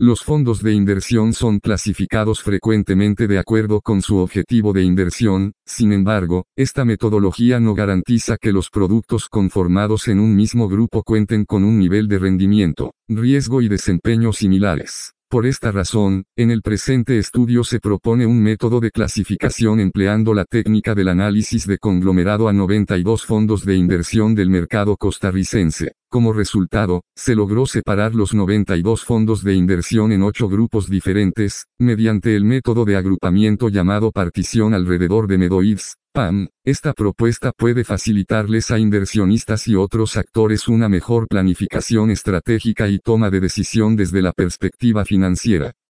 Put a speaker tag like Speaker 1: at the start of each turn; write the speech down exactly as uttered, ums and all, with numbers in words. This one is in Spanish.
Speaker 1: Los fondos de inversión son clasificados frecuentemente de acuerdo con su objetivo de inversión, sin embargo, esta metodología no garantiza que los productos conformados en un mismo grupo cuenten con un nivel de rendimiento, riesgo y desempeño similares. Por esta razón, en el presente estudio se propone un método de clasificación empleando la técnica del análisis de conglomerado a noventa y dos fondos de inversión del mercado costarricense. Como resultado, se logró separar los noventa y dos fondos de inversión en ocho grupos diferentes, mediante el método de agrupamiento llamado partición alrededor de Medoids, P A M. Esta propuesta puede facilitarles a inversionistas y otros actores una mejor planificación estratégica y toma de decisión desde la perspectiva financiera.